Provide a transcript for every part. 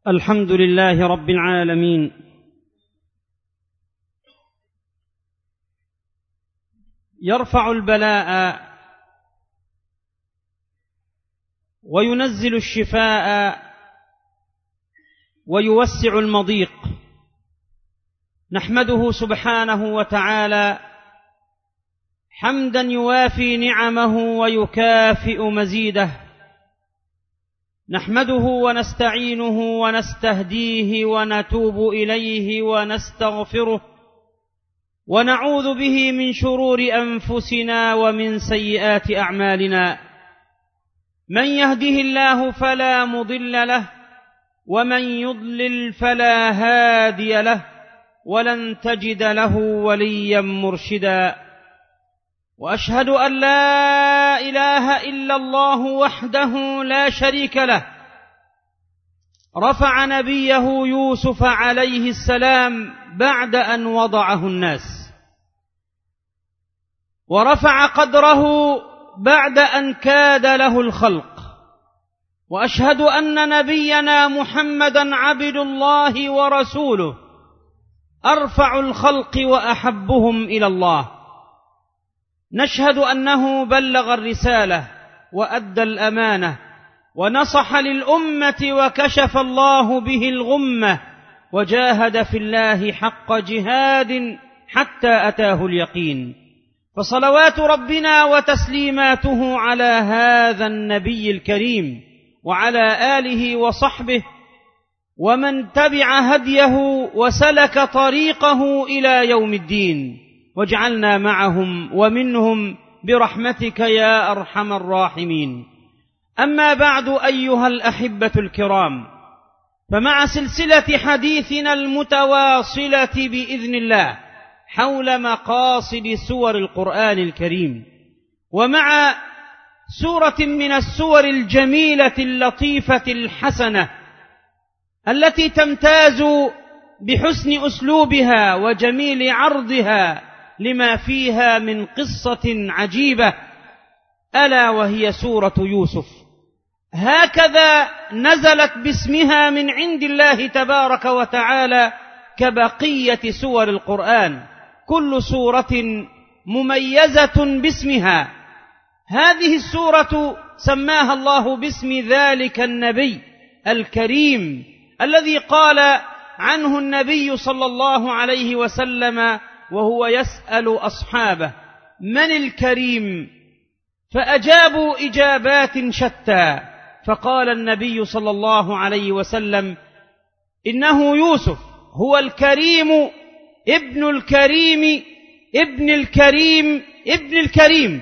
الحمد لله رب العالمين، يرفع البلاء وينزل الشفاء ويوسع المضيق. نحمده سبحانه وتعالى حمدا يوافي نعمه ويكافئ مزيده. نحمده ونستعينه ونستهديه ونتوب إليه ونستغفره، ونعوذ به من شرور أنفسنا ومن سيئات أعمالنا. من يهده الله فلا مضل له، ومن يضلل فلا هادي له، ولن تجد له وليا مرشدا. وأشهد أن لا إله إلا الله وحده لا شريك له، رفع نبيه يوسف عليه السلام بعد أن وضعه الناس، ورفع قدره بعد أن كاد له الخلق. وأشهد أن نبينا محمدا عبد الله ورسوله، أرفع الخلق وأحبهم إلى الله. نشهد أنه بلغ الرسالة وأدى الأمانة ونصح للأمة، وكشف الله به الغمة، وجاهد في الله حق جهاد حتى أتاه اليقين. فصلوات ربنا وتسليماته على هذا النبي الكريم، وعلى آله وصحبه ومن تبع هديه وسلك طريقه إلى يوم الدين، واجعلنا معهم ومنهم برحمتك يا أرحم الراحمين. أما بعد، أيها الأحبة الكرام، فمع سلسلة حديثنا المتواصلة بإذن الله حول مقاصد سور القرآن الكريم، ومع سورة من السور الجميلة اللطيفة الحسنة التي تمتاز بحسن أسلوبها وجميل عرضها لما فيها من قصة عجيبة، ألا وهي سورة يوسف. هكذا نزلت باسمها من عند الله تبارك وتعالى كبقية سور القرآن، كل سورة مميزة باسمها. هذه السورة سماها الله باسم ذلك النبي الكريم الذي قال عنه النبي صلى الله عليه وسلم وهو يسأل أصحابه: من الكريم؟ فأجابوا إجابات شتى، فقال النبي صلى الله عليه وسلم: إنه يوسف، هو الكريم ابن الكريم ابن الكريم ابن الكريم.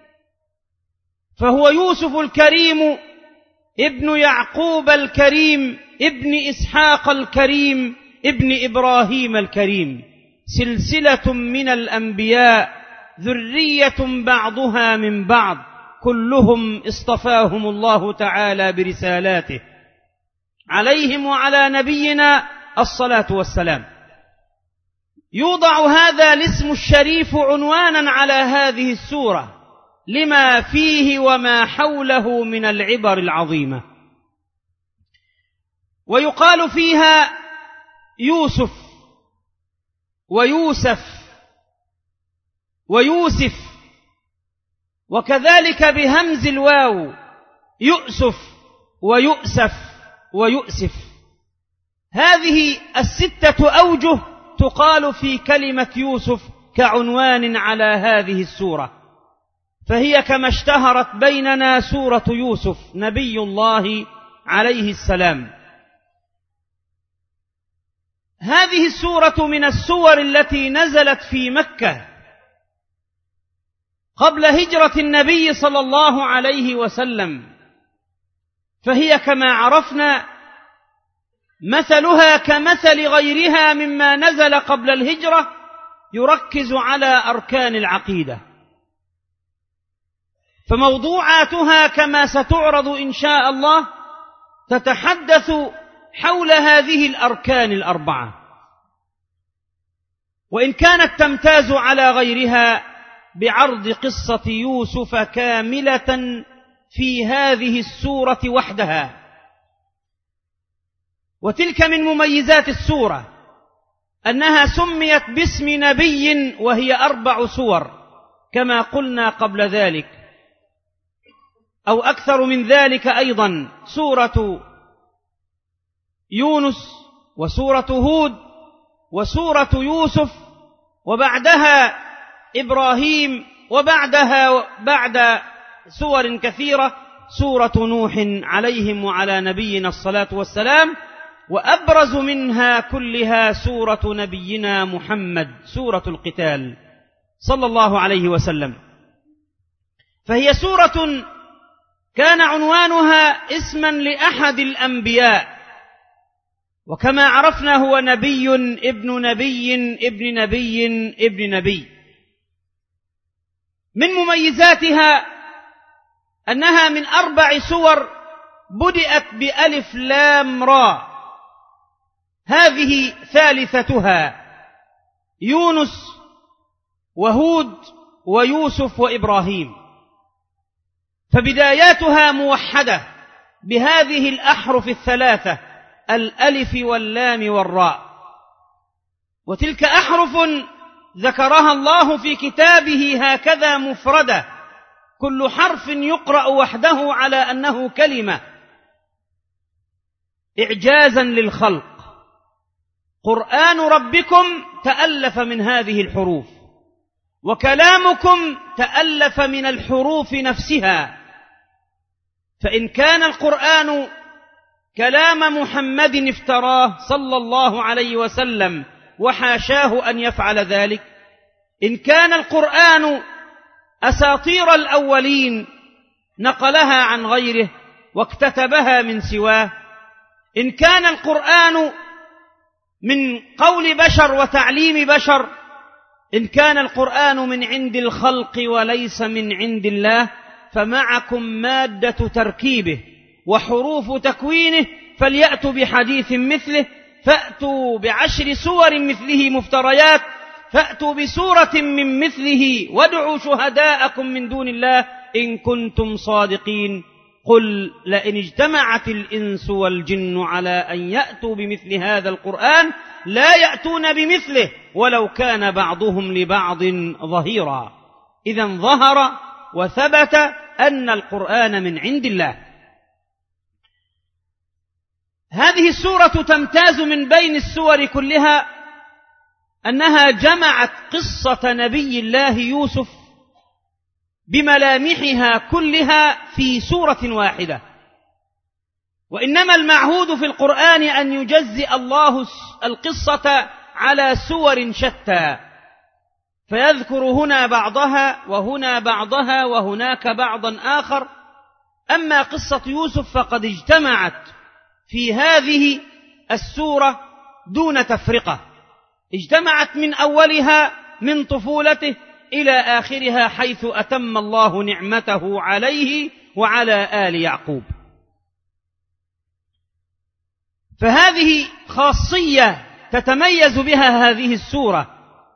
فهو يوسف الكريم ابن يعقوب الكريم ابن إسحاق الكريم ابن إبراهيم الكريم، سلسلة من الأنبياء، ذرية بعضها من بعض، كلهم اصطفاهم الله تعالى برسالاته، عليهم وعلى نبينا الصلاة والسلام. يوضع هذا الاسم الشريف عنوانا على هذه السورة لما فيه وما حوله من العبر العظيمة. ويقال فيها يوسف ويوسف ويوسف، وكذلك بهمز الواو يؤسف ويؤسف ويؤسف. هذه الستة أوجه تقال في كلمة يوسف كعنوان على هذه السورة، فهي كما اشتهرت بيننا سورة يوسف نبي الله عليه السلام. هذه السورة من السور التي نزلت في مكة قبل هجرة النبي صلى الله عليه وسلم، فهي كما عرفنا مثلها كمثل غيرها مما نزل قبل الهجرة، يركز على أركان العقيدة. فموضوعاتها كما ستعرض إن شاء الله تتحدث حول هذه الأركان الأربعة، وإن كانت تمتاز على غيرها بعرض قصة يوسف كاملة في هذه السورة وحدها. وتلك من مميزات السورة أنها سميت باسم نبي وهي 4 سور كما قلنا قبل ذلك، أو أكثر من ذلك أيضا، سورة يونس وسورة هود وسورة يوسف، وبعدها إبراهيم، وبعدها بعد سور كثيرة سورة نوح عليهم وعلى نبينا الصلاة والسلام، وأبرز منها كلها سورة نبينا محمد سورة القتال صلى الله عليه وسلم. فهي سورة كان عنوانها اسما لأحد الأنبياء، وكما عرفنا هو نبي ابن نبي ابن نبي ابن نبي. من مميزاتها أنها من 4 سور بدأت بألف لام را، هذه ثالثتها، يونس وهود ويوسف وإبراهيم، فبداياتها موحدة بهذه الأحرف الثلاثة، الألف واللام والراء، وتلك أحرف ذكرها الله في كتابه هكذا مفردة، كل حرف يقرأ وحده على أنه كلمة، إعجازا للخلق. قرآن ربكم تألف من هذه الحروف، وكلامكم تألف من الحروف نفسها، فإن كان القرآن كلام محمد افتراه صلى الله عليه وسلم وحاشاه أن يفعل ذلك، إن كان القرآن أساطير الأولين نقلها عن غيره واكتتبها من سواه، إن كان القرآن من قول بشر وتعليم بشر، إن كان القرآن من عند الخلق وليس من عند الله، فمعكم مادة تركيبه وحروف تكوينه، فليأتوا بحديث مثله، فأتوا ب10 سور مثله مفتريات، فأتوا بسورة من مثله وادعوا شهداءكم من دون الله إن كنتم صادقين. قل لئن اجتمعت الإنس والجن على أن يأتوا بمثل هذا القرآن لا يأتون بمثله ولو كان بعضهم لبعض ظهيرا. إذن ظهر وثبت أن القرآن من عند الله. هذه السورة تمتاز من بين السور كلها أنها جمعت قصة نبي الله يوسف بملامحها كلها في سورة واحدة، وإنما المعهود في القرآن أن يجزئ الله القصة على سور شتى، فيذكر هنا بعضها وهنا بعضها وهناك بعضا آخر. أما قصة يوسف فقد اجتمعت في هذه السورة دون تفرقة، اجتمعت من أولها من طفولته إلى آخرها حيث أتم الله نعمته عليه وعلى آل يعقوب. فهذه خاصية تتميز بها هذه السورة.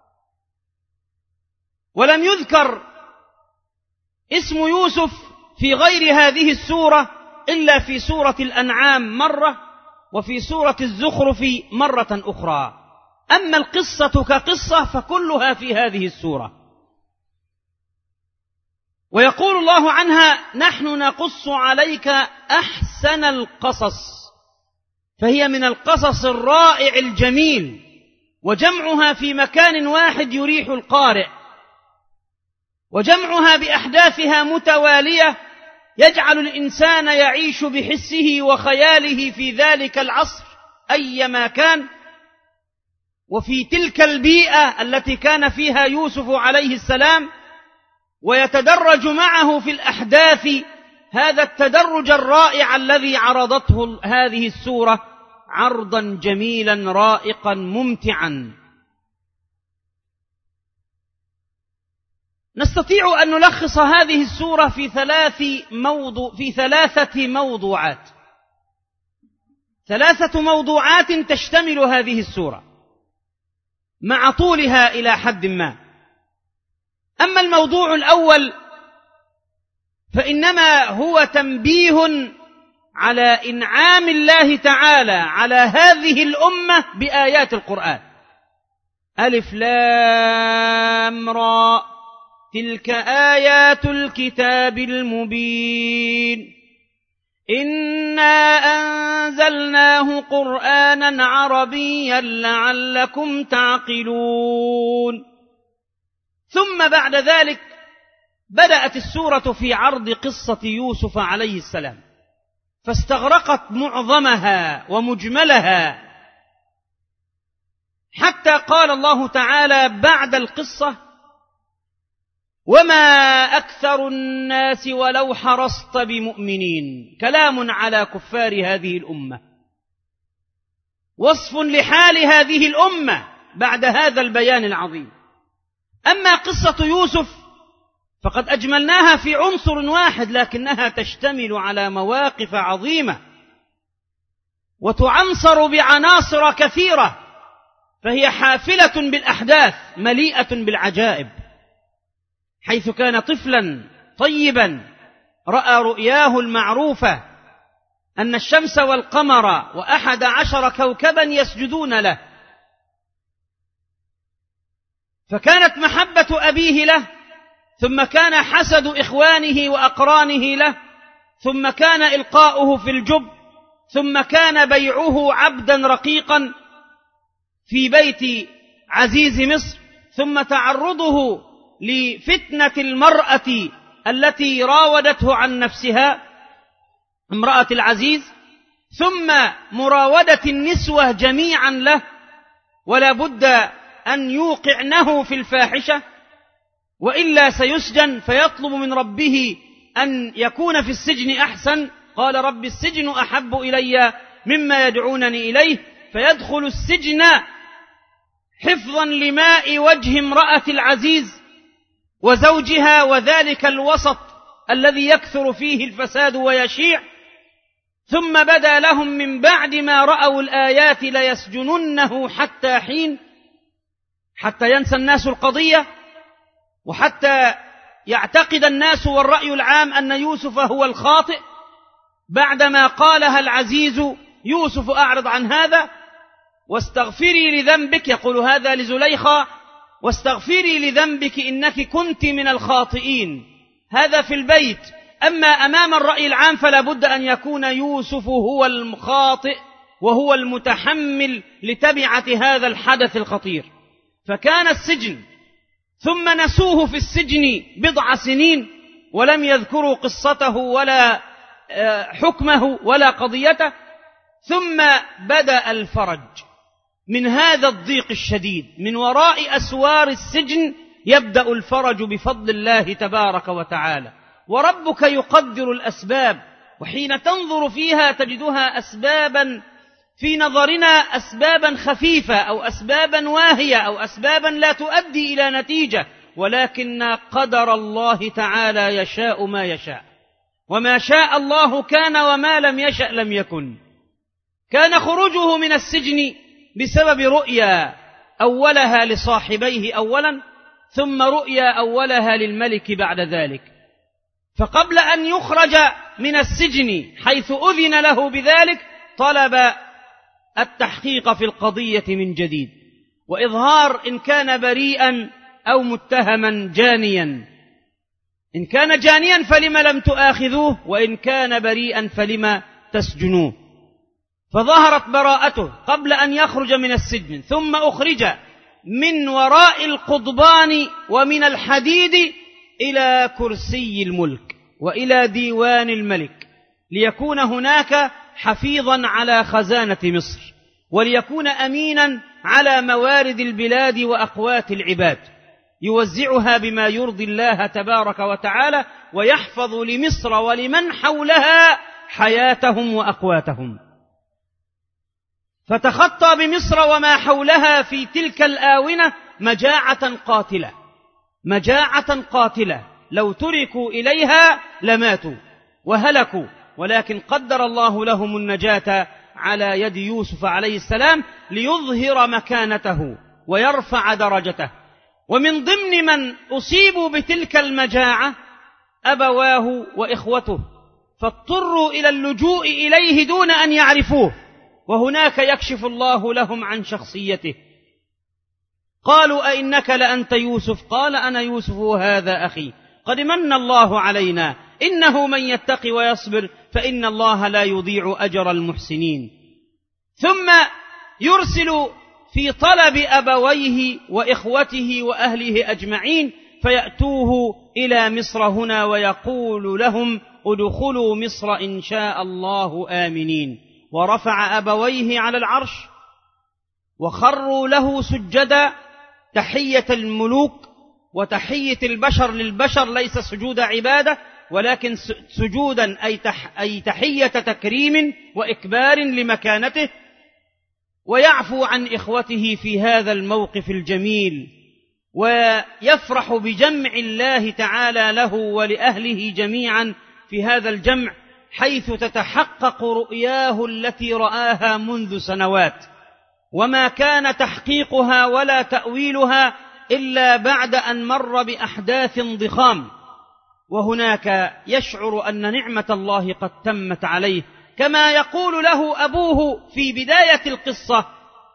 ولم يذكر اسم يوسف في غير هذه السورة إلا في سورة الأنعام مرة، وفي سورة الزخرف مرة أخرى. أما القصة كقصة فكلها في هذه السورة. ويقول الله عنها: نحن نقص عليك أحسن القصص، فهي من القصص الرائع الجميل، وجمعها في مكان واحد يريح القارئ، وجمعها بأحداثها متوالية يجعل الإنسان يعيش بحسه وخياله في ذلك العصر أيما كان، وفي تلك البيئة التي كان فيها يوسف عليه السلام، ويتدرج معه في الأحداث هذا التدرج الرائع الذي عرضته هذه السورة عرضا جميلا رائقا ممتعا. نستطيع أن نلخص هذه السورة في 3 موضوعات، 3 موضوعات تشتمل هذه السورة مع طولها إلى حد ما. أما الموضوع الأول فإنما هو تنبيه على إنعام الله تعالى على هذه الأمة بآيات القرآن. ألف لام را تلك آيات الكتاب المبين إنا أنزلناه قرآنا عربيا لعلكم تعقلون. ثم بعد ذلك بدأت السورة في عرض قصة يوسف عليه السلام، فاستغرقت معظمها ومجملها، حتى قال الله تعالى بعد القصة: وما أكثر الناس ولو حرصت بمؤمنين. كلام على كفار هذه الأمة، وصف لحال هذه الأمة بعد هذا البيان العظيم. أما قصة يوسف فقد أجملناها في عنصر واحد، لكنها تشتمل على مواقف عظيمة وتعنصر بعناصر كثيرة، فهي حافلة بالأحداث مليئة بالعجائب. حيث كان طفلا طيبا رأى رؤياه المعروفة أن الشمس والقمر و11 كوكبا يسجدون له، فكانت محبة أبيه له، ثم كان حسد إخوانه وأقرانه له، ثم كان إلقاؤه في الجب، ثم كان بيعه عبدا رقيقا في بيت عزيز مصر، ثم تعرضه لفتنة المرأة التي راودته عن نفسها امرأة العزيز، ثم مراودة النسوة جميعا له ولا بد أن يوقعنه في الفاحشة وإلا سيسجن، فيطلب من ربه أن يكون في السجن أحسن. قال: رب السجن أحب إلي مما يدعونني إليه، فيدخل السجن حفظا لماء وجه امرأة العزيز وزوجها، وذلك الوسط الذي يكثر فيه الفساد ويشيع. ثم بدا لهم من بعد ما رأوا الآيات ليسجننه حتى حين، حتى ينسى الناس القضية، وحتى يعتقد الناس والرأي العام أن يوسف هو الخاطئ. بعدما قالها العزيز: يوسف أعرض عن هذا واستغفري لذنبك، يقول هذا لزليخة: واستغفري لذنبك إنك كنت من الخاطئين. هذا في البيت. أما أمام الرأي العام فلا بد أن يكون يوسف هو الخاطئ وهو المتحمل لتبعة هذا الحدث الخطير. فكان السجن، ثم نسوه في السجن بضع سنين ولم يذكروا قصته ولا حكمه ولا قضيته. ثم بدأ الفرج من هذا الضيق الشديد، من وراء أسوار السجن يبدأ الفرج بفضل الله تبارك وتعالى. وربك يقدر الأسباب، وحين تنظر فيها تجدها أسبابا في نظرنا أسبابا خفيفة أو أسبابا واهية أو أسبابا لا تؤدي إلى نتيجة، ولكن قدر الله تعالى يشاء ما يشاء، وما شاء الله كان وما لم يشأ لم يكن. كان خروجه من السجن بسبب رؤيا أولها لصاحبيه أولا، ثم رؤيا أولها للملك بعد ذلك. فقبل أن يخرج من السجن حيث أذن له بذلك طلب التحقيق في القضية من جديد، وإظهار إن كان بريئا أو متهما جانيا. إن كان جانيا فلم لم تؤاخذوه، وإن كان بريئا فلم تسجنوه. فظهرت براءته قبل أن يخرج من السجن، ثم أخرج من وراء القضبان ومن الحديد إلى كرسي الملك وإلى ديوان الملك، ليكون هناك حفيظا على خزانة مصر، وليكون أمينا على موارد البلاد وأقوات العباد، يوزعها بما يرضي الله تبارك وتعالى، ويحفظ لمصر ولمن حولها حياتهم وأقواتهم. فتخطى بمصر وما حولها في تلك الآونة مجاعة قاتلة، لو تركوا إليها لماتوا وهلكوا، ولكن قدر الله لهم النجاة على يد يوسف عليه السلام ليظهر مكانته ويرفع درجته. ومن ضمن من أصيبوا بتلك المجاعة أبواه وإخوته، فاضطروا إلى اللجوء إليه دون أن يعرفوه، وهناك يكشف الله لهم عن شخصيته. قالوا أئنك لأنت يوسف؟ قال أنا يوسف وهذا أخي، قد من الله علينا، إنه من يتق ويصبر فإن الله لا يضيع أجر المحسنين. ثم يرسل في طلب أبويه وإخوته وأهله أجمعين فيأتوه إلى مصر هنا، ويقول لهم ادخلوا مصر إن شاء الله آمنين. ورفع أبويه على العرش وخروا له سجدا، تحية الملوك وتحية البشر للبشر، ليس سجود عبادة ولكن سجودا أي تحية تكريم وإكبار لمكانته. ويعفو عن إخوته في هذا الموقف الجميل، ويفرح بجمع الله تعالى له ولأهله جميعا في هذا الجمع، حيث تتحقق رؤياه التي رآها منذ سنوات، وما كان تحقيقها ولا تأويلها إلا بعد أن مر بأحداث ضخام. وهناك يشعر أن نعمة الله قد تمت عليه، كما يقول له أبوه في بداية القصة: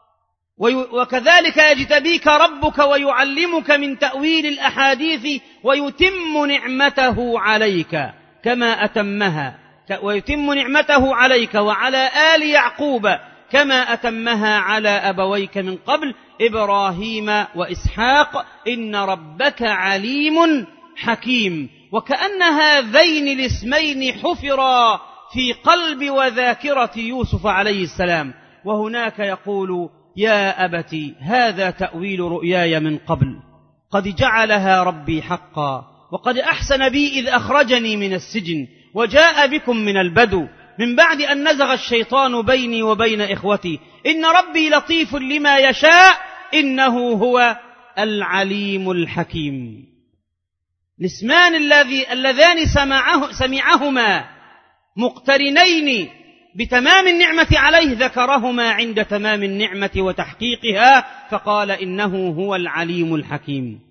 وكذلك يجتبيك ربك ويعلمك من تأويل الأحاديث ويتم نعمته عليك كما أتمها، ويتم نعمته عليك وعلى آل يعقوب كما أتمها على أبويك من قبل إبراهيم وإسحاق إن ربك عليم حكيم. وكأن هذين الاسمين حفرا في قلب وذاكرة يوسف عليه السلام. وهناك يقول: يا أبت هذا تأويل رؤياي من قبل قد جعلها ربي حقا، وقد أحسن بي إذ أخرجني من السجن وجاء بكم من البدو من بعد أن نزغ الشيطان بيني وبين إخوتي إن ربي لطيف لما يشاء إنه هو العليم الحكيم. الاسمان اللذان سمعهما مقترنين بتمام النعمة عليه ذكرهما عند تمام النعمة وتحقيقها، فقال إنه هو العليم الحكيم.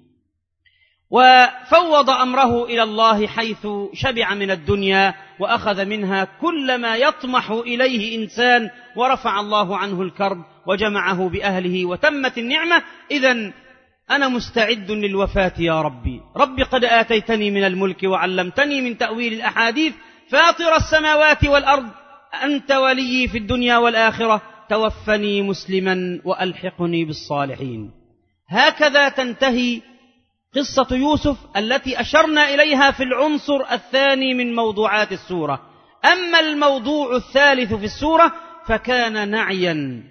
وفوض أمره إلى الله حيث شبع من الدنيا وأخذ منها كل ما يطمح إليه إنسان، ورفع الله عنه الكرب وجمعه بأهله وتمت النعمة. إذن أنا مستعد للوفاة يا ربي، ربي قد آتيتني من الملك وعلمتني من تأويل الأحاديث، فاطر السماوات والأرض أنت ولي في الدنيا والآخرة، توفني مسلما وألحقني بالصالحين. هكذا تنتهي قصة يوسف التي أشرنا إليها في العنصر الثاني من موضوعات السورة. أما الموضوع الثالث في السورة فكان نعيا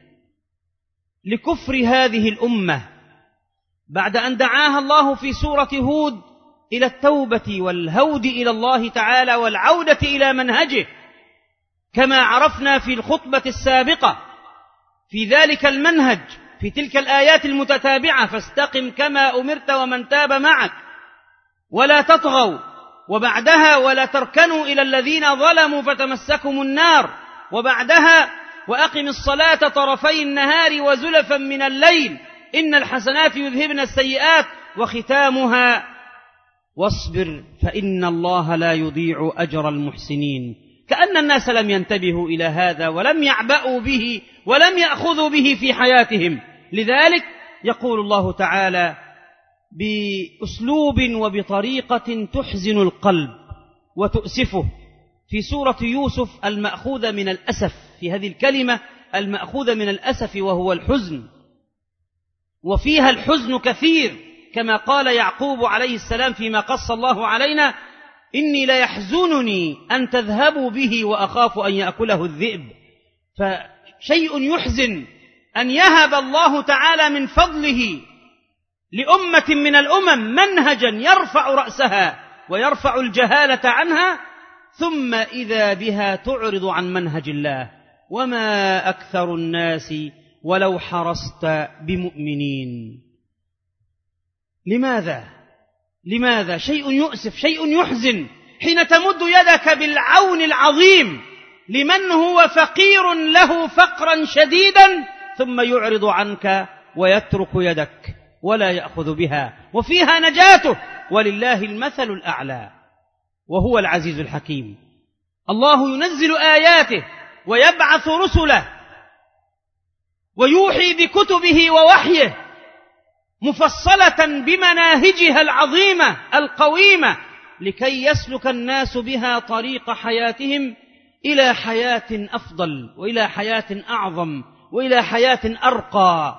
لكفر هذه الأمة بعد أن دعاها الله في سورة هود إلى التوبة والهود إلى الله تعالى والعودة إلى منهجه، كما عرفنا في الخطبة السابقة في ذلك المنهج في تلك الآيات المتتابعة: فاستقم كما أمرت ومن تاب معك ولا تطغوا، وبعدها ولا تركنوا إلى الذين ظلموا فتمسكم النار، وبعدها وأقم الصلاة طرفي النهار وزلفا من الليل إن الحسنات يذهبن السيئات، وختامها: واصبر فإن الله لا يضيع أجر المحسنين. كأن الناس لم ينتبهوا إلى هذا ولم يعبأوا به ولم يأخذوا به في حياتهم. لذلك يقول الله تعالى بأسلوب وبطريقة تحزن القلب وتؤسفه في سورة يوسف المأخوذة من الأسف، في هذه الكلمة المأخوذة من الأسف وهو الحزن، وفيها الحزن كثير، كما قال يعقوب عليه السلام فيما قص الله علينا: إني ليحزنني أن تذهبوا به وأخاف أن يأكله الذئب. فشيء يحزن أن يهب الله تعالى من فضله لأمة من الأمم منهجا يرفع رأسها ويرفع الجهالة عنها، ثم إذا بها تعرض عن منهج الله. وما أكثر الناس ولو حرصت بمؤمنين. لماذا؟ شيء يؤسف، شيء يحزن حين تمد يدك بالعون العظيم لمن هو فقير له فقرا شديدا، ثم يعرض عنك ويترك يدك ولا يأخذ بها، وفيها نجاته، ولله المثل الأعلى وهو العزيز الحكيم. الله ينزل آياته ويبعث رسله ويوحي بكتبه ووحيه مفصلة بمناهجها العظيمة القويمة لكي يسلك الناس بها طريق حياتهم إلى حياة أفضل وإلى حياة أعظم وإلى حياة أرقى.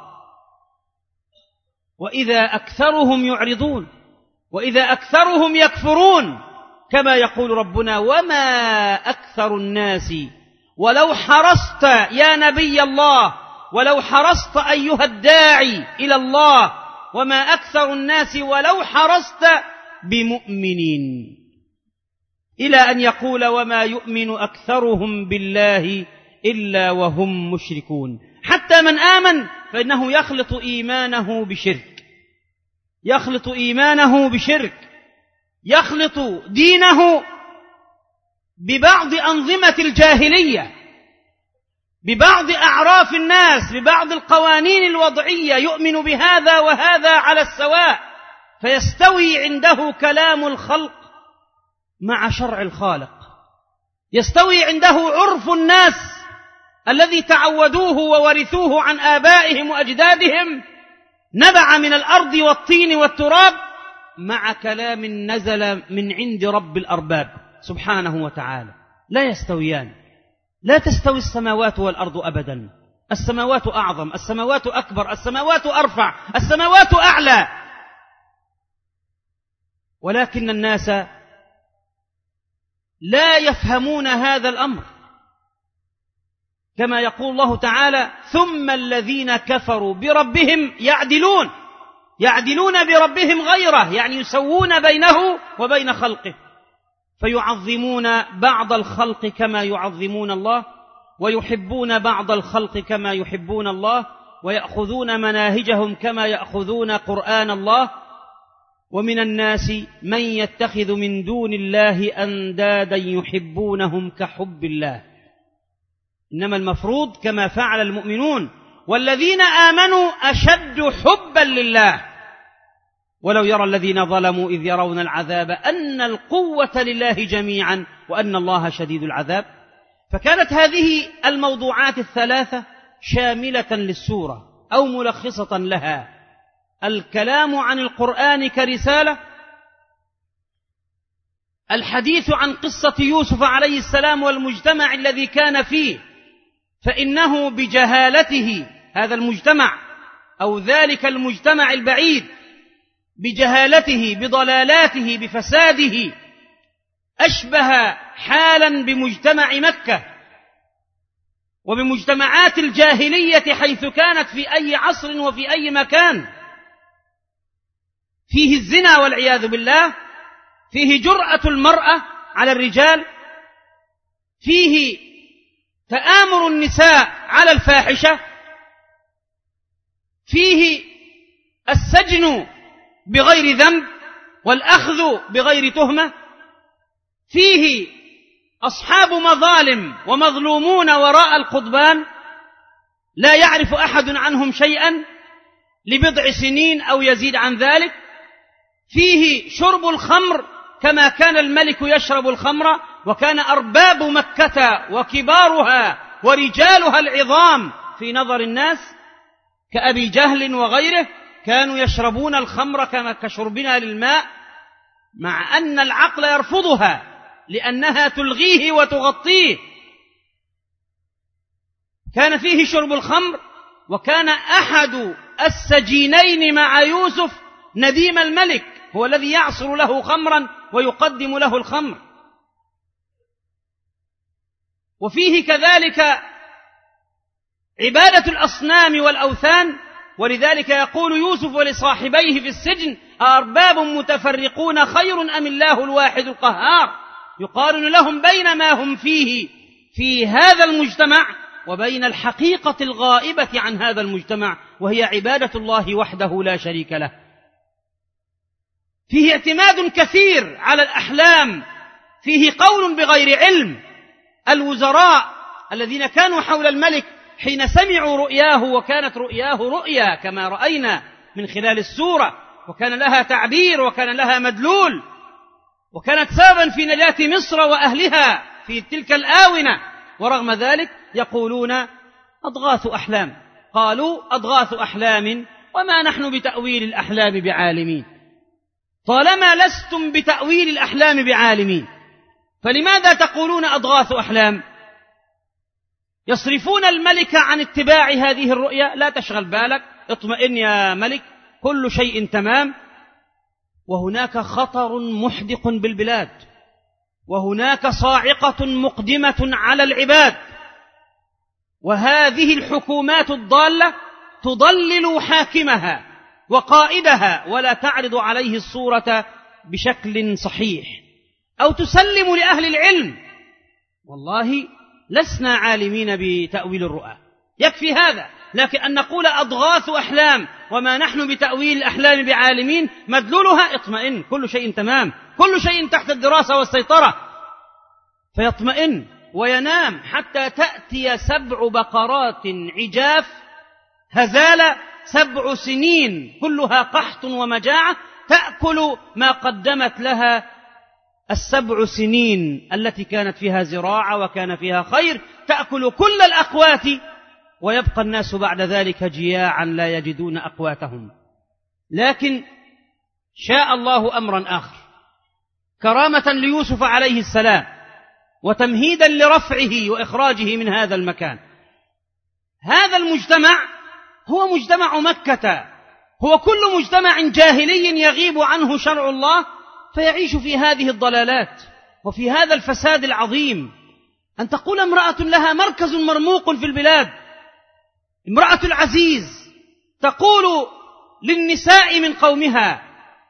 وإذا أكثرهم يعرضون وإذا أكثرهم يكفرون، كما يقول ربنا: وما أكثر الناس ولو حرصت يا نبي الله، ولو حرصت أيها الداعي إلى الله، وما أكثر الناس ولو حرصت بمؤمنين، إلى أن يقول: وما يؤمن أكثرهم بالله إلا وهم مشركون. حتى من آمن فإنه يخلط إيمانه بشرك، يخلط دينه ببعض أنظمة الجاهلية، ببعض أعراف الناس، ببعض القوانين الوضعية، يؤمن بهذا وهذا على السواء، فيستوي عنده كلام الخلق مع شرع الخالق، يستوي عنده عرف الناس الذي تعودوه وورثوه عن آبائهم وأجدادهم، نبع من الأرض والطين والتراب، مع كلام نزل من عند رب الأرباب سبحانه وتعالى. لا يستويان، لا تستوي السماوات والأرض أبدا. السماوات أعظم، السماوات أكبر، السماوات أرفع، السماوات أعلى. ولكن الناس لا يفهمون هذا الأمر، كما يقول الله تعالى: ثم الذين كفروا بربهم يعدلون بربهم غيره، يعني يسوون بينه وبين خلقه، فيعظمون بعض الخلق كما يعظمون الله، ويحبون بعض الخلق كما يحبون الله، ويأخذون مناهجهم كما يأخذون قرآن الله. ومن الناس من يتخذ من دون الله أندادا يحبونهم كحب الله. إنما المفروض كما فعل المؤمنون، والذين آمنوا أشد حبا لله. ولو يرى الذين ظلموا إذ يرون العذاب أن القوة لله جميعا وأن الله شديد العذاب. فكانت هذه الموضوعات الثلاثة شاملة للسورة أو ملخصة لها: الكلام عن القرآن كرسالة، الحديث عن قصة يوسف عليه السلام والمجتمع الذي كان فيه، فإنه بجهالته هذا المجتمع أو ذلك المجتمع البعيد، بجهالته بضلالاته بفساده، أشبه حالا بمجتمع مكة وبمجتمعات الجاهلية حيث كانت في أي عصر وفي أي مكان. فيه الزنا والعياذ بالله، فيه جرأة المرأة على الرجال، فيه تآمر النساء على الفاحشة، فيه السجن بغير ذنب والأخذ بغير تهمة، فيه أصحاب مظالم ومظلومون وراء القضبان لا يعرف أحد عنهم شيئا لبضع سنين أو يزيد عن ذلك، فيه شرب الخمر كما كان الملك يشرب الخمر، وكان أرباب مكة وكبارها ورجالها العظام في نظر الناس كأبي جهل وغيره كانوا يشربون الخمر كما كشربنا للماء، مع أن العقل يرفضها لأنها تلغيه وتغطيه. كان فيه شرب الخمر، وكان أحد السجينين مع يوسف نديم الملك هو الذي يعصر له خمرا ويقدم له الخمر. وفيه كذلك عبادة الأصنام والأوثان، ولذلك يقول يوسف لصاحبيه في السجن: أأرباب متفرقون خير أم الله الواحد القهار؟ يقارن لهم بين ما هم فيه في هذا المجتمع وبين الحقيقة الغائبة عن هذا المجتمع، وهي عبادة الله وحده لا شريك له. فيه اعتماد كثير على الأحلام، فيه قول بغير علم. الوزراء الذين كانوا حول الملك حين سمعوا رؤياه، وكانت رؤياه رؤيا كما رأينا من خلال السورة، وكان لها تعبير وكان لها مدلول، وكانت سببا في نجاة مصر وأهلها في تلك الآونة، ورغم ذلك يقولون أضغاث أحلام. قالوا أضغاث أحلام وما نحن بتأويل الأحلام بعالمين. طالما لستم بتأويل الأحلام بعالمين فلماذا تقولون أضغاث أحلام؟ يصرفون الملك عن اتباع هذه الرؤيا. لا تشغل بالك، اطمئن يا ملك، كل شيء تمام. وهناك خطر محدق بالبلاد، وهناك صاعقة مقدمة على العباد، وهذه الحكومات الضالة تضلل حاكمها وقائدها ولا تعرض عليه الصورة بشكل صحيح، أو تسلم لأهل العلم. والله لسنا عالمين بتأويل الرؤى، يكفي هذا. لكن أن نقول أضغاث أحلام وما نحن بتأويل الأحلام بعالمين، مدلولها اطمئن، كل شيء تمام، كل شيء تحت الدراسة والسيطرة. فيطمئن وينام حتى تأتي 7 بقرات عجاف هزالة 7 سنين كلها قحط ومجاعة، تأكل ما قدمت لها 7 سنين التي كانت فيها زراعة وكان فيها خير، تأكل كل الأقوات، ويبقى الناس بعد ذلك جياعا لا يجدون أقواتهم. لكن شاء الله أمرا آخر، كرامة ليوسف عليه السلام وتمهيدا لرفعه وإخراجه من هذا المكان. هذا المجتمع هو مجتمع مكة، هو كل مجتمع جاهلي يغيب عنه شرع الله فيعيش في هذه الضلالات وفي هذا الفساد العظيم. أن تقول امرأة لها مركز مرموق في البلاد، امرأة العزيز، تقول للنساء من قومها: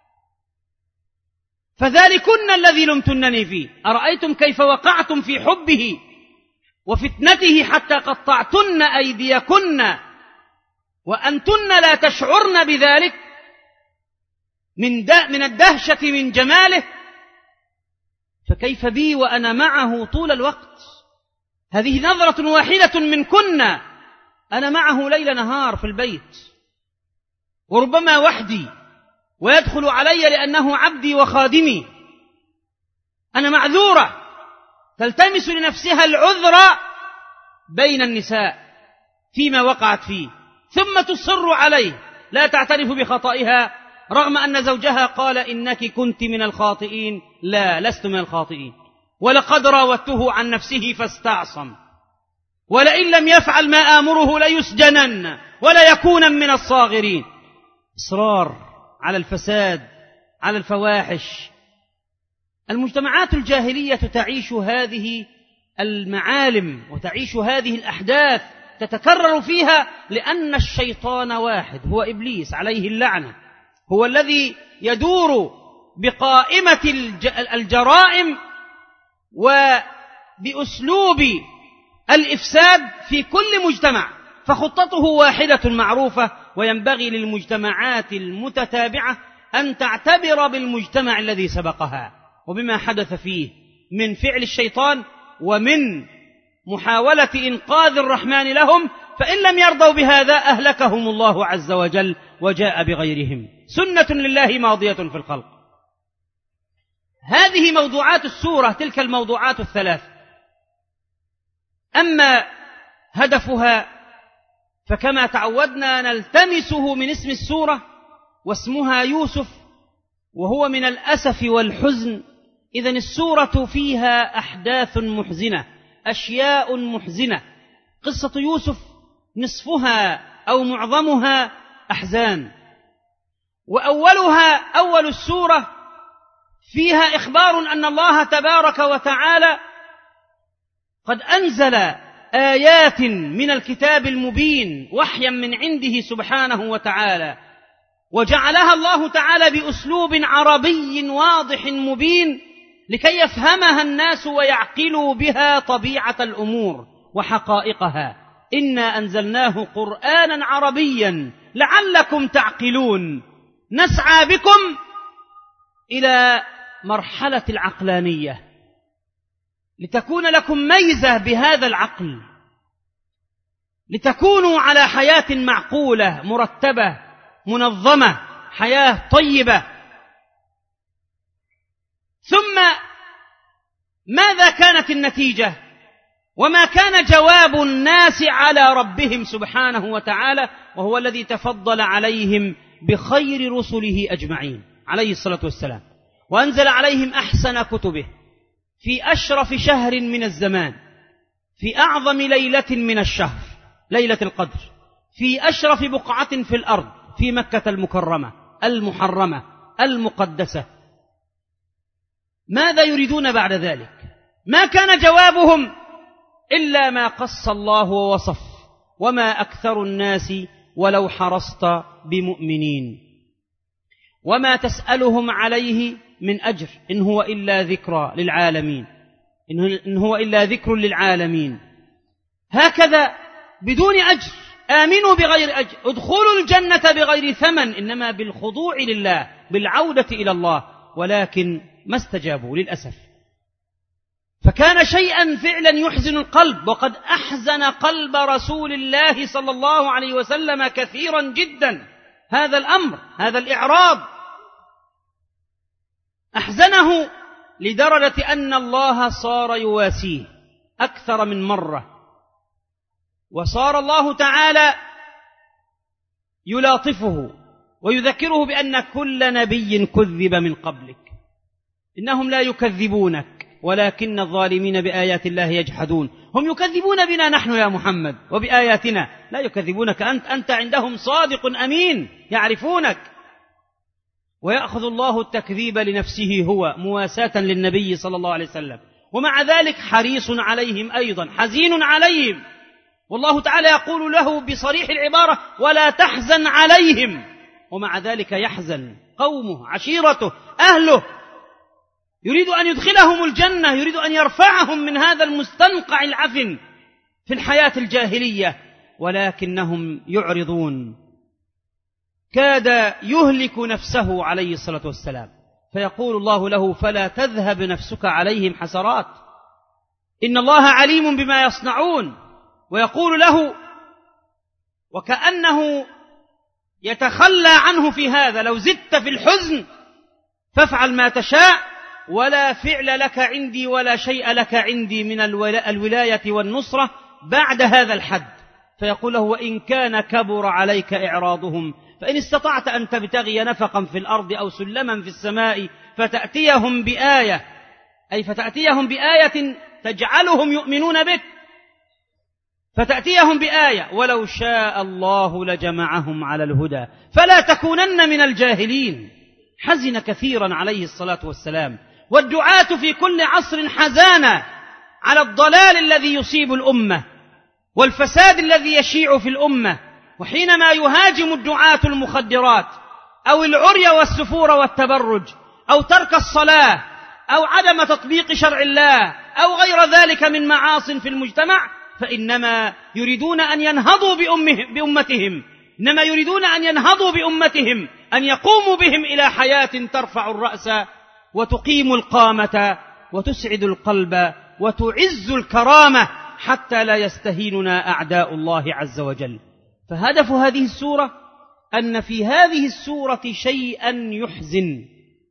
فذلكن الذي لمتنني فيه، أرأيتم كيف وقعتم في حبه وفتنته حتى قطعتن أيديكن وأنتن لا تشعرن بذلك من الدهشة من جماله، فكيف بي وأنا معه طول الوقت؟ هذه نظرة واحدة منكن، أنا معه ليل نهار في البيت، وربما وحدي، ويدخل علي لأنه عبدي وخادمي. أنا معذورة، تلتمس لنفسها العذر بين النساء فيما وقعت فيه، ثم تصر عليه، لا تعترف بخطئها رغم أن زوجها قال إنك كنت من الخاطئين. لا، لست من الخاطئين، ولقد راودته عن نفسه فاستعصم، ولئن لم يفعل ما آمره ليسجنن ولا يكون من الصاغرين. إصرار على الفساد، على الفواحش. المجتمعات الجاهلية تعيش هذه المعالم وتعيش هذه الأحداث، تتكرر فيها لأن الشيطان واحد، هو إبليس عليه اللعنة، هو الذي يدور بقائمة الجرائم وبأسلوب الإفساد في كل مجتمع، فخطته واحدة معروفة، وينبغي للمجتمعات المتتابعة أن تعتبر بالمجتمع الذي سبقها وبما حدث فيه من فعل الشيطان ومن محاولة إنقاذ الرحمن لهم، فإن لم يرضوا بهذا أهلكهم الله عز وجل وجاء بغيرهم. سنة لله ماضية في الخلق. هذه موضوعات السورة، تلك الموضوعات الثلاث. أما هدفها فكما تعودنا نلتمسه من اسم السورة، واسمها يوسف، وهو من الأسف والحزن. إذن السورة فيها أحداث محزنة، أشياء محزنة. قصة يوسف نصفها أو معظمها أحزان، وأولها أول السورة فيها إخبار أن الله تبارك وتعالى قد أنزل آيات من الكتاب المبين وحيا من عنده سبحانه وتعالى، وجعلها الله تعالى بأسلوب عربي واضح مبين لكي يفهمها الناس ويعقلوا بها طبيعة الأمور وحقائقها. إنا أنزلناه قرآنا عربيا لعلكم تعقلون. نسعى بكم إلى مرحلة العقلانية لتكون لكم ميزة بهذا العقل، لتكونوا على حياة معقولة مرتبة منظمة، حياة طيبة. ثم ماذا كانت النتيجة؟ وما كان جواب الناس على ربهم سبحانه وتعالى، وهو الذي تفضل عليهم بخير رسله أجمعين عليه الصلاة والسلام، وأنزل عليهم أحسن كتبه في أشرف شهر من الزمان، في أعظم ليلة من الشهر، ليلة القدر، في أشرف بقعة في الأرض، في مكة المكرمة المحرمة المقدسة. ماذا يريدون بعد ذلك؟ ما كان جوابهم إلا ما قص الله ووصف: وما أكثر الناس ولو حرصت بمؤمنين، وما تسألهم عليه من أجر إن هو إلا ذكرى للعالمين، إن هو إلا ذكر للعالمين. هكذا بدون أجر، آمنوا بغير أجر، ادخلوا الجنة بغير ثمن، إنما بالخضوع لله، بالعودة إلى الله، ولكن ما استجابوا للأسف. فكان شيئا فعلا يحزن القلب، وقد أحزن قلب رسول الله صلى الله عليه وسلم كثيرا جدا هذا الأمر، هذا الإعراض أحزنه لدرجة أن الله صار يواسيه أكثر من مرة، وصار الله تعالى يلاطفه ويذكره بأن كل نبي كذب من قبلك، إنهم لا يكذبونك ولكن الظالمين بآيات الله يجحدون. هم يكذبون بنا نحن يا محمد وبآياتنا، لا يكذبونك أنت عندهم صادق أمين، يعرفونك. ويأخذ الله التكذيب لنفسه هو مواساة للنبي صلى الله عليه وسلم، ومع ذلك حريص عليهم أيضا، حزين عليهم، والله تعالى يقول له بصريح العبارة: ولا تحزن عليهم، ومع ذلك يحزن قومه، عشيرته، أهله، يريد أن يدخلهم الجنة، يريد أن يرفعهم من هذا المستنقع العفن في الحياة الجاهلية، ولكنهم يعرضون. كاد يهلك نفسه عليه الصلاة والسلام، فيقول الله له: فلا تذهب نفسك عليهم حسرات، إن الله عليم بما يصنعون. ويقول له وكأنه يتخلى عنه في هذا: لو زدت في الحزن فافعل ما تشاء، ولا فعل لك عندي ولا شيء لك عندي من الولاية والنصرة بعد هذا الحد. فيقول له: وإن كان كبر عليك إعراضهم فإن استطعت أن تبتغي نفقا في الأرض أو سلما في السماء فتأتيهم بآية، أي فتأتيهم بآية تجعلهم يؤمنون بك، فتأتيهم بآية، ولو شاء الله لجمعهم على الهدى فلا تكونن من الجاهلين. حزن كثيرا عليه الصلاة والسلام، والدعاة في كل عصر حزانا على الضلال الذي يصيب الأمة والفساد الذي يشيع في الأمة. وحينما يهاجم الدعاة المخدرات أو العري والسفور والتبرج أو ترك الصلاة أو عدم تطبيق شرع الله أو غير ذلك من معاصٍ في المجتمع، فإنما يريدون أن ينهضوا بأمتهم، إنما يريدون أن ينهضوا بأمتهم، أن يقوموا بهم إلى حياة ترفع الرأس وتقيم القامة وتسعد القلب وتعز الكرامة، حتى لا يستهيننا أعداء الله عز وجل. فهدف هذه السورة أن في هذه السورة شيئا يحزن،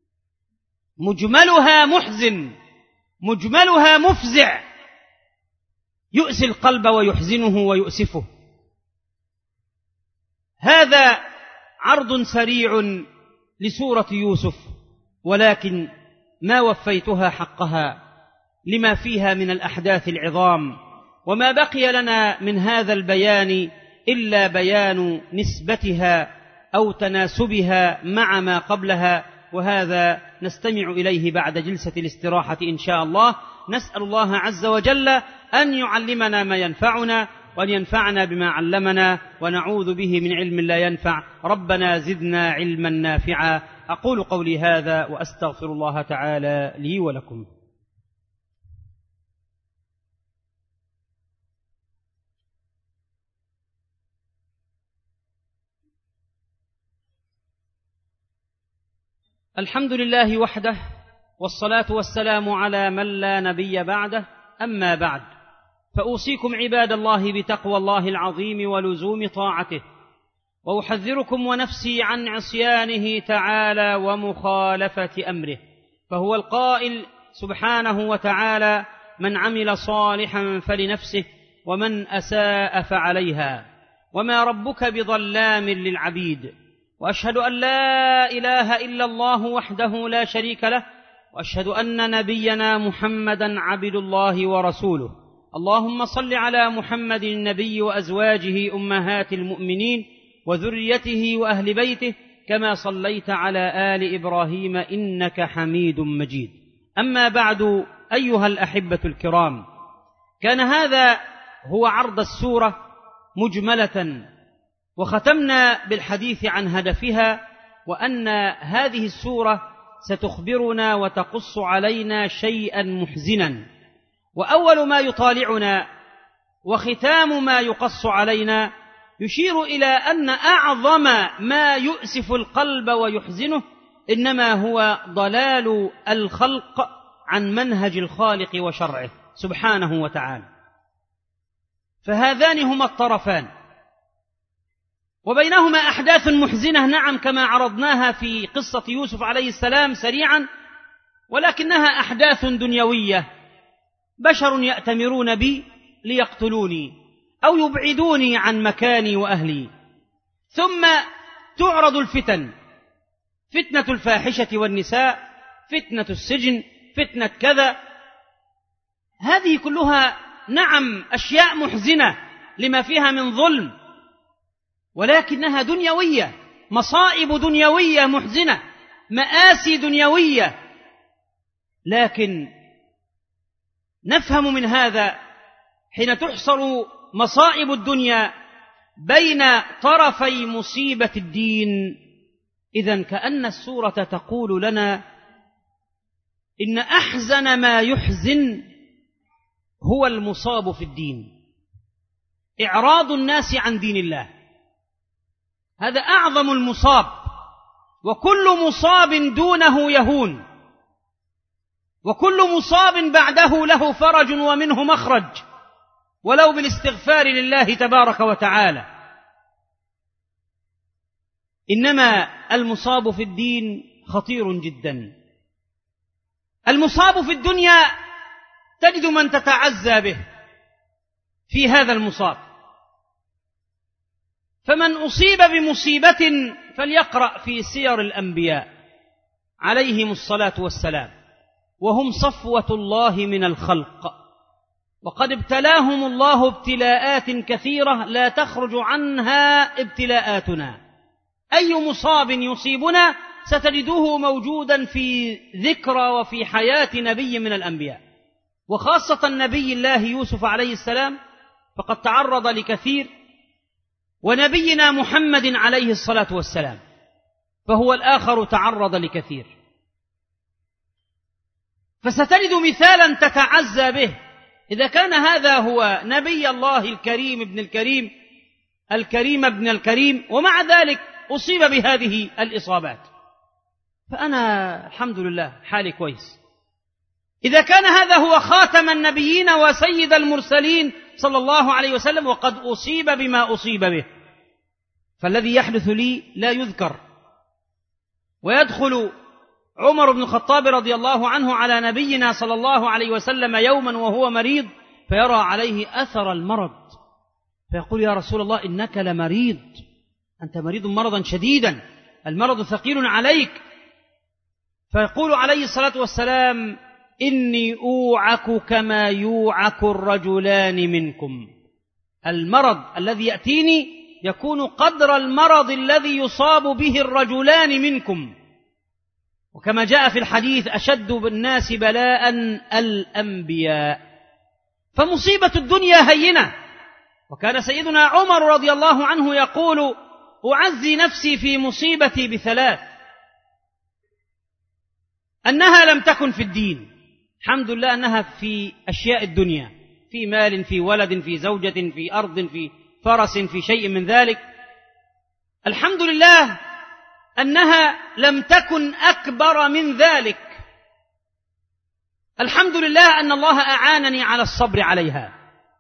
مجملها محزن، مجملها مفزع، يؤسي القلب ويحزنه ويؤسفه. هذا عرض سريع لسورة يوسف، ولكن ما وفيتها حقها لما فيها من الأحداث العظام، وما بقي لنا من هذا البيان إلا بيان نسبتها أو تناسبها مع ما قبلها، وهذا نستمع إليه بعد جلسة الاستراحة إن شاء الله. نسأل الله عز وجل أن يعلمنا ما ينفعنا وأن ينفعنا بما علمنا، ونعوذ به من علم لا ينفع. ربنا زدنا علما نافعا. أقول قولي هذا وأستغفر الله تعالى لي ولكم. الحمد لله وحده، والصلاة والسلام على من لا نبي بعده. أما بعد، فأوصيكم عباد الله بتقوى الله العظيم ولزوم طاعته، وأحذركم ونفسي عن عصيانه تعالى ومخالفة أمره، فهو القائل: سبحانه وتعالى: من عمل صالحا فلنفسه ومن أساء فعليها وما ربك بظلام للعبيد. وأشهد أن لا إله إلا الله وحده لا شريك له، وأشهد أن نبينا محمدا عبد الله ورسوله. اللهم صل على محمد النبي وأزواجه أمهات المؤمنين وذريته وأهل بيته كما صليت على آل إبراهيم إنك حميد مجيد. أما بعد، أيها الأحبة الكرام، كان هذا هو عرض السورة مجملة، وختمنا بالحديث عن هدفها، وأن هذه السورة ستخبرنا وتقص علينا شيئا محزنا. وأول ما يطالعنا وختام ما يقص علينا يشير إلى أن أعظم ما يؤسف القلب ويحزنه إنما هو ضلال الخلق عن منهج الخالق وشرعه سبحانه وتعالى. فهذان هما الطرفان، وبينهما أحداث محزنة، نعم، كما عرضناها في قصة يوسف عليه السلام سريعا، ولكنها أحداث دنيوية. بشر يأتمرون بي ليقتلوني أو يبعدوني عن مكاني وأهلي، ثم تعرض الفتن: فتنة الفاحشة والنساء، فتنة السجن، فتنة كذا. هذه كلها نعم أشياء محزنة لما فيها من ظلم، ولكنها دنيوية، مصائب دنيوية محزنة، مآسي دنيوية. لكن نفهم من هذا حين تحصر مصائب الدنيا بين طرفي مصيبة الدين، إذن كأن السورة تقول لنا إن أحزن ما يحزن هو المصاب في الدين، إعراض الناس عن دين الله. هذا أعظم المصاب، وكل مصاب دونه يهون، وكل مصاب بعده له فرج ومنه مخرج، ولو بالاستغفار لله تبارك وتعالى. إنما المصاب في الدين خطير جدا. المصاب في الدنيا تجد من تتعزى به في هذا المصاب، فمن أصيب بمصيبة فليقرأ في سير الأنبياء عليهم الصلاة والسلام، وهم صفوة الله من الخلق، وقد ابتلاهم الله ابتلاءات كثيرة لا تخرج عنها ابتلاءاتنا. أي مصاب يصيبنا ستجده موجودا في ذكرى وفي حياة نبي من الأنبياء، وخاصة نبي الله يوسف عليه السلام فقد تعرض لكثير، ونبينا محمد عليه الصلاة والسلام فهو الآخر تعرض لكثير. فستجد مثالا تتعزى به. إذا كان هذا هو نبي الله الكريم ابن الكريم، الكريم ابن الكريم، ومع ذلك أصيب بهذه الإصابات، فأنا الحمد لله حالي كويس. إذا كان هذا هو خاتم النبيين وسيد المرسلين صلى الله عليه وسلم وقد أصيب بما أصيب به، فالذي يحدث لي لا يذكر. ويدخل عمر بن الخطاب رضي الله عنه على نبينا صلى الله عليه وسلم يوما وهو مريض، فيرى عليه أثر المرض، فيقول: يا رسول الله إنك لمريض، أنت مريض مرضا شديدا، المرض ثقيل عليك. فيقول عليه الصلاة والسلام: إني أوعك كما يوعك الرجلان منكم. المرض الذي يأتيني يكون قدر المرض الذي يصاب به الرجلان منكم. وكما جاء في الحديث: أشد بالناس بلاء الأنبياء. فمصيبة الدنيا هينة. وكان سيدنا عمر رضي الله عنه يقول: أعزي نفسي في مصيبتي بثلاث: أنها لم تكن في الدين، الحمد لله أنها في أشياء الدنيا، في مال، في ولد، في زوجة، في أرض، في فرس، في شيء من ذلك، الحمد لله أنها لم تكن أكبر من ذلك، الحمد لله أن الله أعانني على الصبر عليها.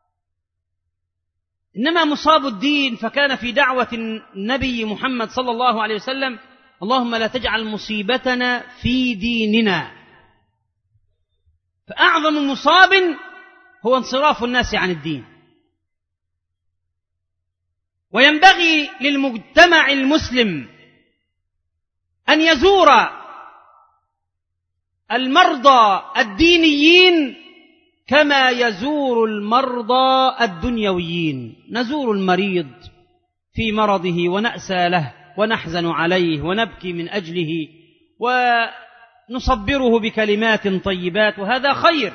إنما مصاب الدين فكان في دعوة النبي محمد صلى الله عليه وسلم: اللهم لا تجعل مصيبتنا في ديننا. فأعظم مصاب هو انصراف الناس عن الدين. وينبغي للمجتمع المسلم أن يزور المرضى الدينيين كما يزور المرضى الدنيويين. نزور المريض في مرضه ونأسى له ونحزن عليه ونبكي من أجله ونصبره بكلمات طيبات، وهذا خير.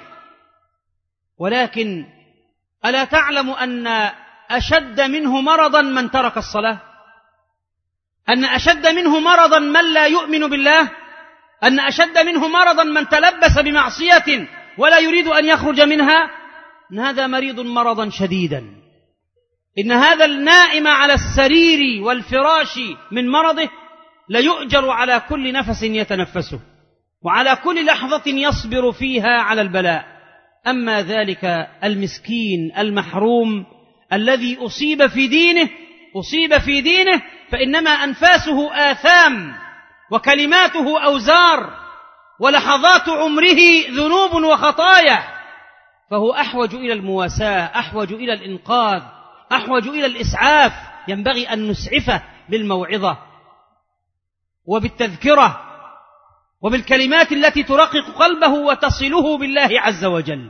ولكن ألا تعلم أن أشد منه مرضا من ترك الصلاة؟ أن أشد منه مرضا من لا يؤمن بالله؟ أن أشد منه مرضا من تلبس بمعصية ولا يريد أن يخرج منها؟ إن هذا مريض مرضا شديدا. إن هذا النائم على السرير والفراش من مرضه ليؤجر على كل نفس يتنفسه وعلى كل لحظة يصبر فيها على البلاء. أما ذلك المسكين المحروم الذي أصيب في دينه فإنما أنفاسه آثام وكلماته أوزار ولحظات عمره ذنوب وخطايا، فهو أحوج إلى المواساة، أحوج إلى الإنقاذ، أحوج إلى الإسعاف. ينبغي أن نسعفه بالموعظة وبالتذكرة وبالكلمات التي ترقق قلبه وتصله بالله عز وجل.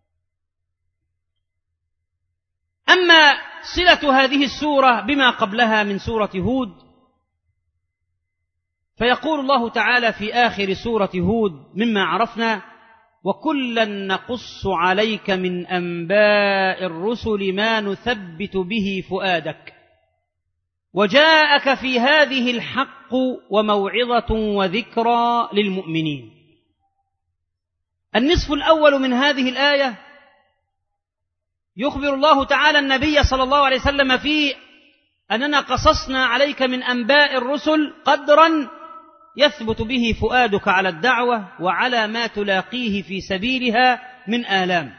أما صلة هذه السورة بما قبلها من سورة هود، فيقول الله تعالى في آخر سورة هود مما عرفنا: وكلا نقص عليك من أنباء الرسل ما نثبت به فؤادك وجاءك في هذه الحق وموعظة وذكرى للمؤمنين. النصف الأول من هذه الآية يخبر الله تعالى النبي صلى الله عليه وسلم فيه أننا قصصنا عليك من أنباء الرسل قدرا يثبت به فؤادك على الدعوة وعلى ما تلاقيه في سبيلها من آلام.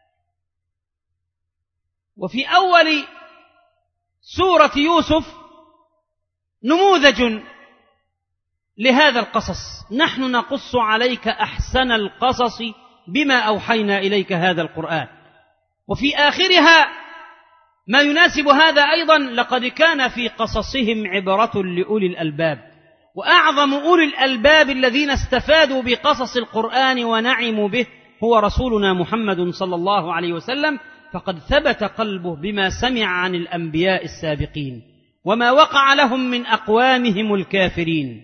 وفي أول سورة يوسف نموذج لهذا القصص: نحن نقص عليك أحسن القصص بما أوحينا إليك هذا القرآن. وفي آخرها ما يناسب هذا أيضا: لقد كان في قصصهم عبرة لأولي الألباب. وأعظم أولي الألباب الذين استفادوا بقصص القرآن ونعموا به هو رسولنا محمد صلى الله عليه وسلم، فقد ثبت قلبه بما سمع عن الأنبياء السابقين وما وقع لهم من أقوامهم الكافرين.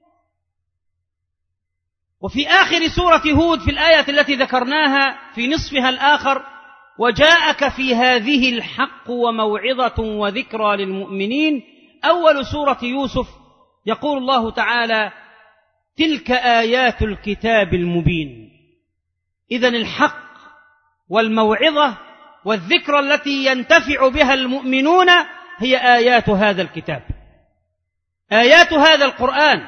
وفي آخر سورة هود في الآية التي ذكرناها في نصفها الآخر: وجاءك في هذه الحق وموعظة وذكرى للمؤمنين. أول سورة يوسف يقول الله تعالى: تلك آيات الكتاب المبين. إذن الحق والموعظة والذكرى التي ينتفع بها المؤمنون هي آيات هذا الكتاب، آيات هذا القرآن.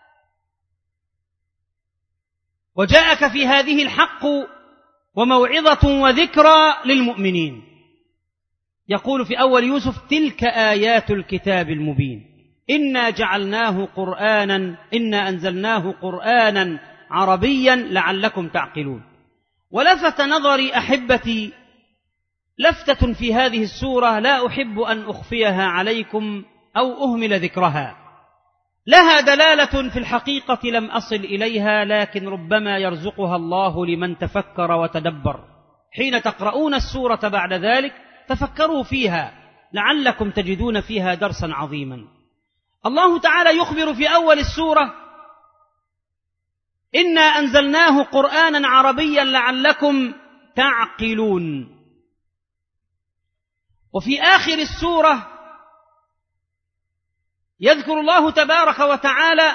وجاءك في هذه الحق وموعظة وذكرى للمؤمنين. يقول في أول يوسف: تلك آيات الكتاب المبين إنا أنزلناه قرآنا عربيا لعلكم تعقلون. ولفت نظري أحبتي لفتة في هذه السورة لا أحب أن أخفيها عليكم أو أهمل ذكرها، لها دلالة في الحقيقة لم أصل إليها، لكن ربما يرزقها الله لمن تفكر وتدبر. حين تقرؤون السورة بعد ذلك تفكروا فيها لعلكم تجدون فيها درسا عظيما. الله تعالى يخبر في أول السورة: إنا أنزلناه قرآنا عربيا لعلكم تعقلون. وفي آخر السورة يذكر الله تبارك وتعالى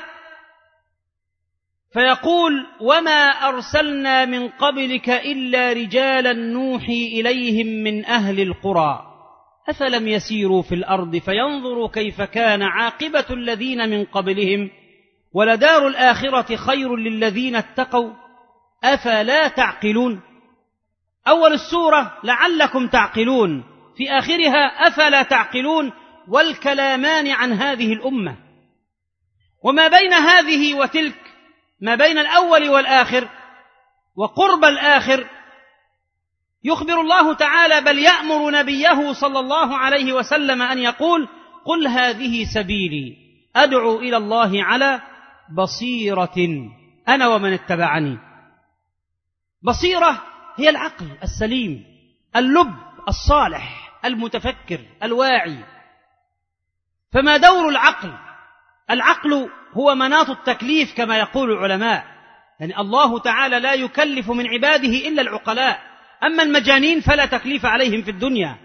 فيقول: وما أرسلنا من قبلك إلا رجالا نوحي إليهم من أهل القرى أفلم يسيروا في الأرض فينظروا كيف كان عاقبة الذين من قبلهم ولدار الآخرة خير للذين اتقوا أفلا تعقلون. أول السورة لعلكم تعقلون، في آخرها أفلا تعقلون، والكلامان عن هذه الأمة. وما بين هذه وتلك، ما بين الأول والآخر، وقرب الآخر يخبر الله تعالى بل يأمر نبيه صلى الله عليه وسلم أن يقول: قل هذه سبيلي أدعو إلى الله على بصيرة أنا ومن اتبعني. بصيرة هي العقل السليم، اللب الصالح المتفكر الواعي. فما دور العقل؟ العقل هو مناط التكليف كما يقول العلماء، يعني الله تعالى لا يكلف من عباده إلا العقلاء، أما المجانين فلا تكليف عليهم في الدنيا.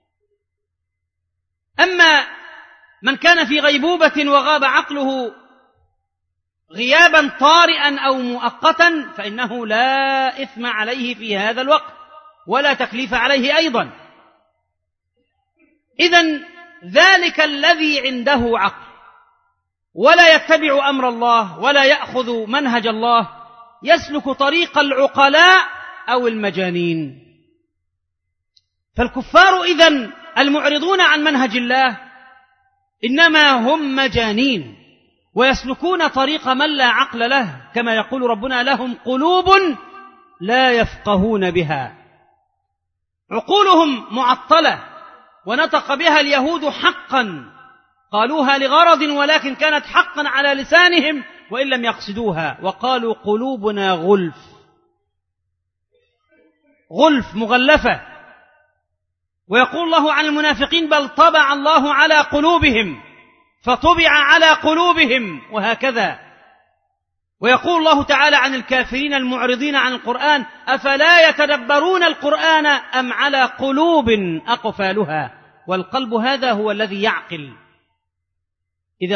أما من كان في غيبوبة وغاب عقله غيابا طارئا أو مؤقتا فإنه لا إثم عليه في هذا الوقت ولا تكليف عليه أيضا. إذن ذلك الذي عنده عقل ولا يتبع أمر الله ولا يأخذ منهج الله يسلك طريق العقلاء أو المجانين. فالكفار إذن المعرضون عن منهج الله إنما هم مجانين ويسلكون طريق من لا عقل له، كما يقول ربنا: لهم قلوب لا يفقهون بها. عقولهم معطلة ونطق بها اليهود حقا، قالوها لغرض ولكن كانت حقا على لسانهم وإن لم يقصدوها، وقالوا قلوبنا غلف مغلفة. ويقول الله عن المنافقين: بل طبع الله على قلوبهم فطبع على قلوبهم، وهكذا. ويقول الله تعالى عن الكافرين المعرضين عن القرآن: أفلا يتدبرون القرآن أم على قلوب أقفالها. والقلب هذا هو الذي يعقل، إذا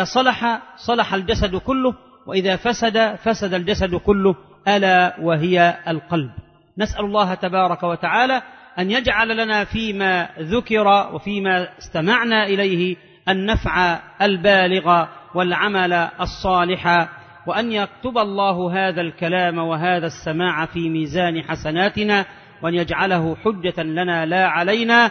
صلح الجسد كله، وإذا فسد الجسد كله، ألا وهي القلب. نسأل الله تبارك وتعالى أن يجعل لنا فيما ذكر وفيما استمعنا إليه النفع البالغ والعمل الصالح، وأن يكتب الله هذا الكلام وهذا السماع في ميزان حسناتنا، وأن يجعله حجة لنا لا علينا.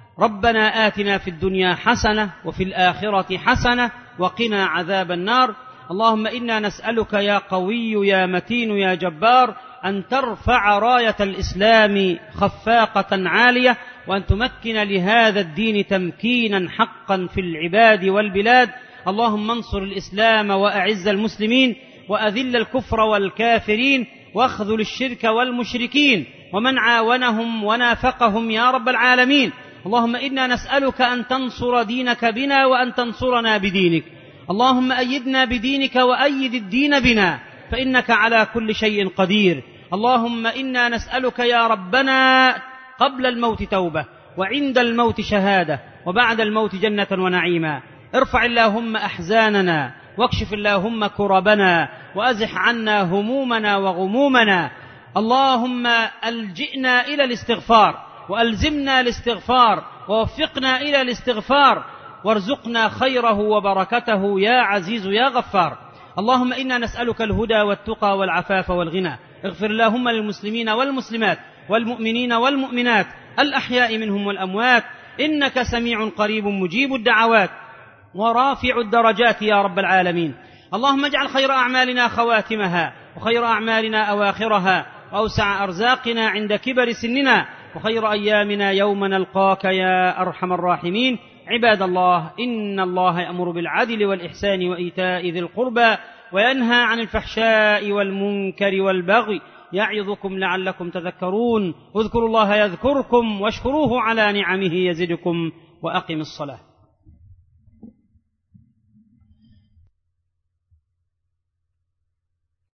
ربنا آتنا في الدنيا حسنة وفي الآخرة حسنة وقنا عذاب النار. اللهم إنا نسألك يا قوي يا متين يا جبار أن ترفع راية الإسلام خفاقة عالية، وأن تمكن لهذا الدين تمكينا حقا في العباد والبلاد. اللهم انصر الإسلام وأعز المسلمين، وأذل الكفر والكافرين، واخذل الشرك والمشركين ومن عاونهم ونافقهم يا رب العالمين. اللهم إنا نسألك أن تنصر دينك بنا وأن تنصرنا بدينك. اللهم أيدنا بدينك وأيد الدين بنا، فإنك على كل شيء قدير. اللهم إنا نسألك يا ربنا قبل الموت توبة، وعند الموت شهادة، وبعد الموت جنة ونعيما. ارفع اللهم أحزاننا، واكشف اللهم كربنا، وأزح عنا همومنا وغمومنا. اللهم ألجئنا إلى الاستغفار، وألزمنا الاستغفار، ووفقنا إلى الاستغفار، وارزقنا خيره وبركته يا عزيز يا غفار. اللهم إنا نسألك الهدى والتقى والعفاف والغنى. اغفر اللهم للمسلمين والمسلمات والمؤمنين والمؤمنات الأحياء منهم والأموات، إنك سميع قريب مجيب الدعوات ورافع الدرجات يا رب العالمين. اللهم اجعل خير أعمالنا خواتمها، وخير أعمالنا أواخرها، وأوسع أرزاقنا عند كبر سننا، وخير أيامنا يوم نلقاك يا أرحم الراحمين. عباد الله، إن الله يأمر بالعدل والإحسان وإيتاء ذي القربى، وينهى عن الفحشاء والمنكر والبغي، يعظكم لعلكم تذكرون. اذكروا الله يذكركم، واشكروه على نعمه يزدكم، وأقم الصلاة.